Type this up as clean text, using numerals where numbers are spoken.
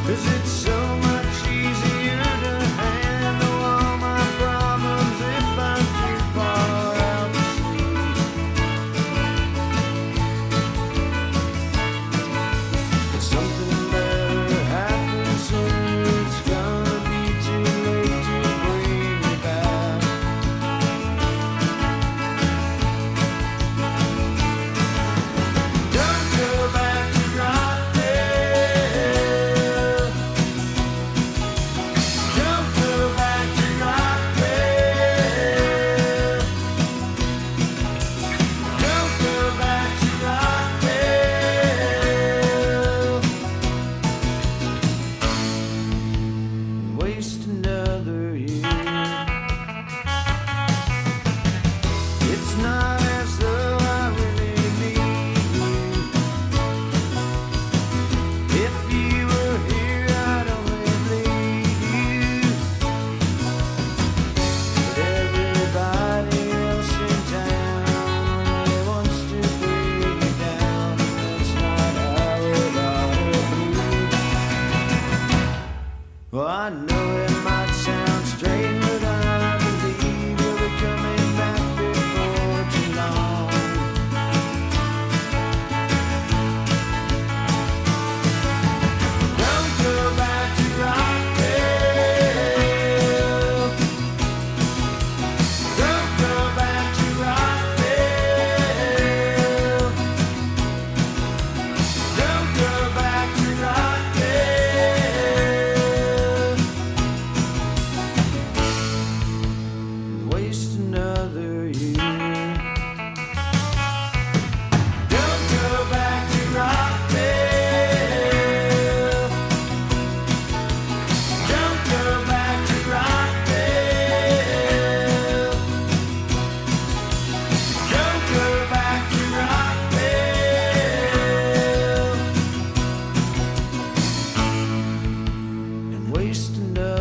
'Cause it's so much easier to handle all my problems if I'm too far out to sea. But something better happens soon. It's gonna be too late to bring me back. Don't go back to Rockville. Don't go back to Rockville. Don't go back to Rockville. Waste another year. It's not as though I really need you. If you were here, I'd only bleed you. But everybody else in town only wants to bring you down. That's not how it ought to be. Well, I know it might sound strange, but I believe you'll be coming back before too long. Don't go back to Rockville. Don't go back to Rockville. Don't go back to Rockville. Waste another year. Don't go back to Rockville. Don't go back to Rockville. Don't go back to Rockville. And waste another